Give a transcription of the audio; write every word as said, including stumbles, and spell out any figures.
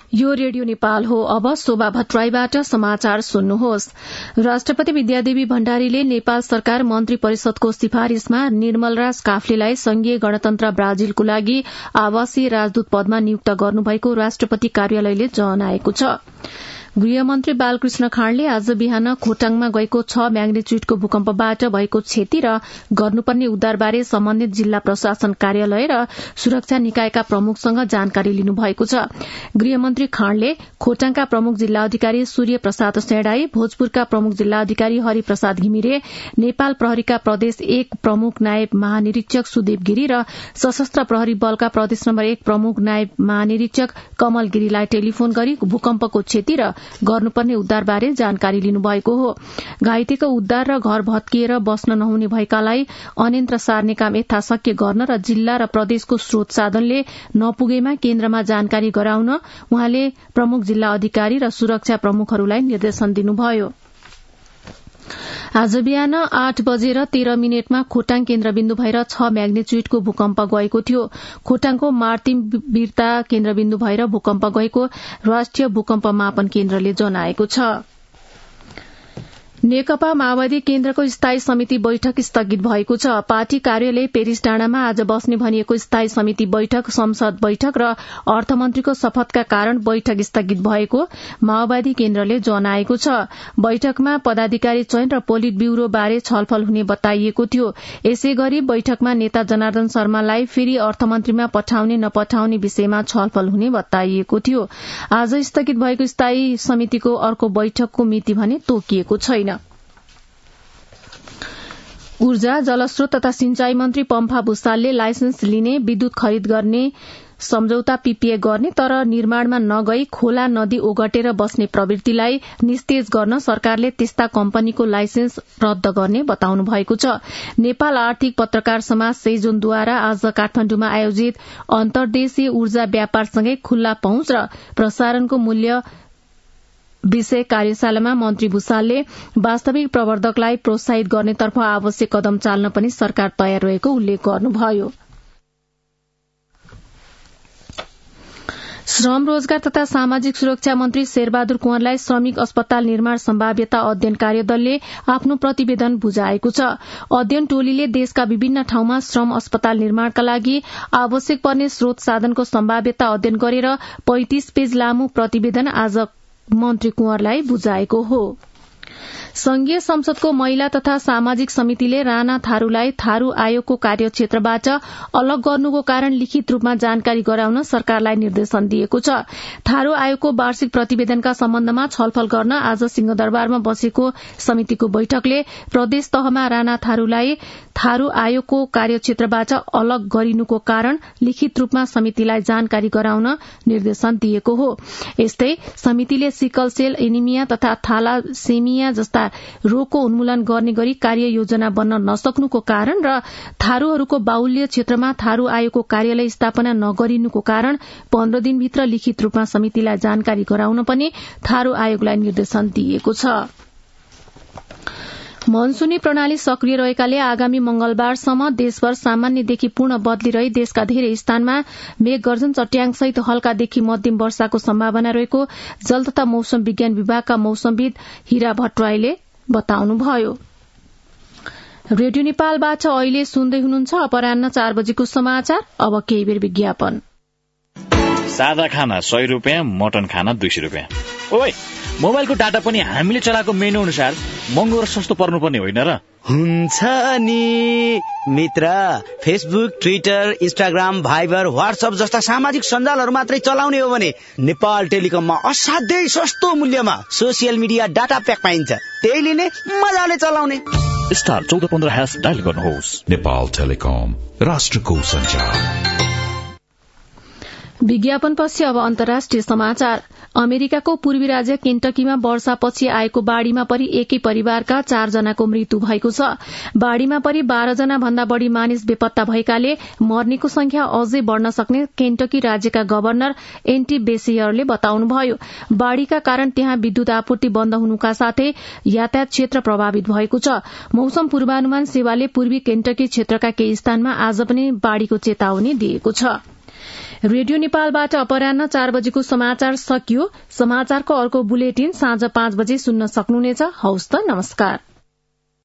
यो रेडियो नेपाल हो। अब शोभा भट्टराईबाट समाचार सुन्नुहोस्। राष्ट्रपति विद्यादेवी भण्डारीले नेपाल सरकार मन्त्री परिषदको सिफारिशमा निर्मलराज काफ्लेलाई संघीय गणतन्त्र ब्राजिलको लागि आवासीय राजदूत पदमा नियुक्त गर्नुभएको राष्ट्रपति कार्यालयले जनाएको छ। गृहमन्त्री बालकृष्ण खाँडले आज बिहान खोटाङमा गएको छ म्याग्निच्युडको भूकम्पबाट भएको क्षति र गर्नुपर्ने उद्धारबारे सम्बन्धित जिल्ला प्रशासन कार्यालय र सुरक्षा निकायका प्रमुखसँग जानकारी लिनुभएको छ। गृहमन्त्री खाँडले खोटाङका प्रमुख जिल्ला अधिकारी सूर्य प्रसाद सेडाई, भोजपुरका प्रमुख जिल्ला अधिकारी हरिप्रसाद घिमिरे, नेपाल प्रहरीका प्रदेश एक प्रमुख नायब महानिरीक्षक सुदेव गिरी र सशस्त्र प्रहरी बलका प्रदेश नम्बर एक प्रमुख नायब महानिरीक्षक कमल गिरीलाई टेलिफोन गरी भूकम्पको क्षति र गर्नुपर्ने उद्धारबारे जानकारी लिनुभएको हो। घाइतेको उद्धार र घर भत्किएर बस्न नहुने भएकालाई अन्यन्त्र सार्ने काम यथाशक्य गर्न र जिल्ला र प्रदेशको स्रोत साधनले नपुगेमा केन्द्रमा जानकारी गराउन उहाँले प्रमुख जिल्ला अधिकारी र सुरक्षा प्रमुखहरूलाई निर्देशन दिनुभयो। आज बिहान आठ बजेर तेह्र मिनटमा खोटाङ केन्द्रबिन्दु भएर छ म्याग्निच्युडको भूकम्प गएको थियो। खोटाङको मार्तिम वीरता केन्द्रबिन्दु भएर भूकम्प गएको राष्ट्रिय भूकम्प मापन केन्द्रले जनाएको छ। नेकपा माओवादी केन्द्रको स्थायी समिति बैठक स्थगित भएको छ। पार्टी कार्यालय पेरिस डाँडामा आज बस्ने भनिएको स्थायी समिति बैठक, संसद बैठक र अर्थमन्त्रीको शपथका कारण बैठक स्थगित भएको माओवादी केन्द्रले जनाएको छ। बैठकमा पदाधिकारी चयन र पोलिट ब्यूरो बारे छलफल हुने बताइएको थियो। यसै गरी बैठकमा नेता जनार्दन शर्मालाई फेरि अर्थमन्त्रीमा पठाउने नपठाउने विषयमा छलफल हुने बताइएको थियो। आज स्थगित भएको स्थायी समितिको अर्को बैठकको मिति भने तोकिएको छैन। ऊर्जा, जलस्रोत तथा सिंचाई मन्त्री पम्फा भूषालले लाइसेन्स लिने, विद्युत खरिद गर्ने सम्झौता पीपीए गर्ने तर निर्माणमा नगई खोला नदी ओगटेर बस्ने प्रवृत्तिलाई निस्तेज गर्न सरकारले त्यस्ता कम्पनीको लाइसेन्स रद्द गर्ने बताउनु भएको छ। नेपाल आर्थिक पत्रकार समाज सेजोनद्वारा आज काठमाण्डुमा आयोजित अन्तर्देशीय ऊर्जा व्यापारसँगै खुल्ला पहुँच र प्रसारणको मूल्य विषय कार्यशालामा मन्त्री भूषालले वास्तविक प्रवर्धकलाई प्रोत्साहित गर्नेतर्फ आवश्यक कदम चाल्न पनि सरकार तयार रहेको उल्लेख गर्नुभयो। श्रम, रोजगार तथा सामाजिक सुरक्षा मन्त्री शेरबहादुर कुँवरलाई श्रमिक अस्पताल निर्माण सम्भाव्यता अध्ययन कार्यदलले आफ्नो प्रतिवेदन बुझाएको छ। अध्ययन टोलीले देशका विभिन्न ठाउँमा श्रम अस्पताल निर्माणका लागि आवश्यक पर्ने स्रोत साधनको सम्भाव्यता अध्ययन गरेर पैंतीस पेज लामो प्रतिवेदन आज मन्त्री कुँवरलाई बुझाएको हो। संघीय संसदको महिला तथा सामाजिक समितिले राणा थारूलाई थारू आयोगको कार्यक्षेत्रबाट अलग गर्नुको कारण लिखित रूपमा जानकारी गराउन सरकारलाई निर्देशन दिएको छ। थारू आयोगको वार्षिक प्रतिवेदनका सम्बन्धमा छलफल गर्न आज सिंहदरबारमा बसेको समितिको बैठकले प्रदेश तहमा राणा थारूलाई थारू आयोगको कार्यक्षेत्रबाट अलग गरिनुको कारण लिखित रूपमा समितिलाई जानकारी गराउन निर्देशन दिएको हो। यस्तै समितिले सिकल सेल एनिमिया तथा थालासेमिया जस्ता रोगको उन्मूलन गर्ने गरी कार्य योजना बन्न नसक्नुको कारण र थारूहरूको बाहुल्य क्षेत्रमा थारू आयोगको कार्यालय स्थापना नगरिनुको कारण पन्ध्र दिनभित्र लिखित रूपमा समितिलाई जानकारी गराउन पनि थारू आयोगलाई निर्देशन दिएको छ। मनसूनी प्रणाली सक्रिय रहेकाले आगामी मंगलबारसम्म देशभर सामान्यदेखि पूर्ण बदली रही देशका धेरै स्थानमा मेघगर्जन चट्याङसहित हल्कादेखि मध्यम वर्षाको सम्भावना रहेको जल तथा मौसम विज्ञान विभागका मौसमविद हिरा भट्टराईले बताउनुभयो। रेडियो नेपालबाट अहिले सुन्दै हुनुहुन्छ अपराह्न चार बजेको समाचार। अब केही बेर विज्ञापन। सादा खाना सय रुपियाँ, मटन खाना दुई सय रुपियाँ। ओइ, मोबाइलको डाटा पनि हामीले चलाएको मेनु अनुसार महँगो र सस्तो पर्नुपर्ने होइन र? हुन्छ नि मित्र, Facebook, Twitter, Instagram, Viber, WhatsApp जस्ता सामाजिक सञ्जालहरू मात्रै चलाउने हो भने नेपाल टेलिकममा असाध्यै सस्तो मूल्यमा सोसियल मिडिया डाटा प्याक पाइन्छ। त्यही लिने, मजाले चलाउने। स्टार चौध पन्ध्र ह्यास डायल गर्नुहोस्। नेपाल टेलिकम, राष्ट्रको सञ्चार। विज्ञापनपछि अब अन्तर्राष्ट्रिय समाचार। अमेरिकाको पूर्वी राज्य केन्टकीमा वर्षापछि आएको बाढ़ीमा परि एकै परिवारका चारजनाको मृत्यु भएको छ। बाढ़ीमा परि बाह्र जना भन्दा बढ़ी मानिस बेपत्ता भएकाले मर्नेको संख्या अझै बढ़न सक्ने केन्टकी राज्यका गवर्नर एन्टी बेसेयरले बताउनुभयो। बाढ़ीका कारण त्यहाँ विद्युत आपूर्ति बन्द हुनुका साथै यातायात क्षेत्र प्रभावित भएको छ। मौसम पूर्वानुमान सेवाले पूर्वी केन्टकी क्षेत्रका केही स्थानमा आज पनि बाढ़ीको चेतावनी दिएको छ। रेडियो नेपालबाट अपराह्न चार बजेको समाचार सकियो। समाचारको अर्को बुलेटिन साँझ पाँच बजे सुन्न सक्नुहुनेछ। हौस् त, नमस्कार।